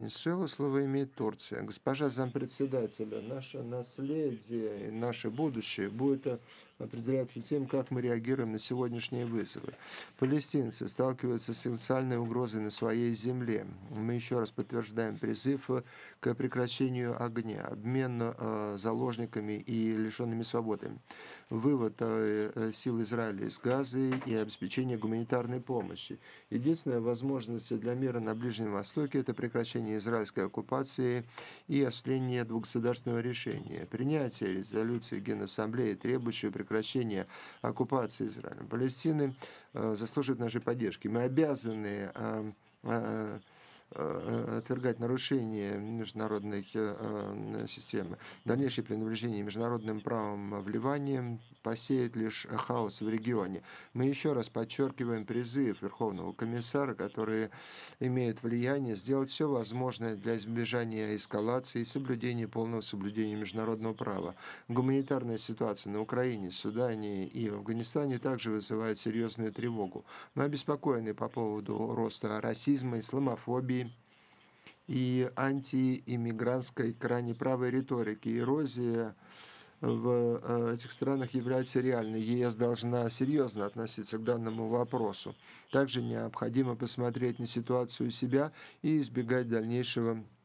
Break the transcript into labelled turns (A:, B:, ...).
A: Венесуэла. Слово имеет Турция. Госпожа зампредседателя, наше наследие и наше будущее будет определяться тем, как мы реагируем на сегодняшние вызовы. Палестинцы сталкиваются с социальной угрозой на своей земле. Мы еще раз подтверждаем призыв к прекращению огня, обмен заложниками и лишенными свободы, вывод сил Израиля из Газы и обеспечение гуманитарной помощи. Единственная возможность для мира на Ближнем Востоке – это прекращение израильской оккупации и осуществление двухгосударственного решения. Принятие резолюции Генассамблеи, требующей прекращения оккупации Израилем Палестины, заслуживает нашей поддержки. Мы обязаны отвергать нарушение международной системы. Дальнейшее пренебрежение международным правом в Ливане посеет лишь хаос в регионе. Мы еще раз подчеркиваем призыв Верховного комиссара, который имеет влияние, сделать все возможное для избежания эскалации и соблюдения, полного соблюдения международного права. Гуманитарная ситуация на Украине, Судане и в Афганистане также вызывает серьезную тревогу. Мы обеспокоены по поводу роста расизма, исламофобии и антииммигрантской крайне правой риторики. Эрозия в этих странах является реальной. ЕС должна серьезно относиться к данному вопросу. Также необходимо посмотреть на ситуацию у себя и избегать дальнейшего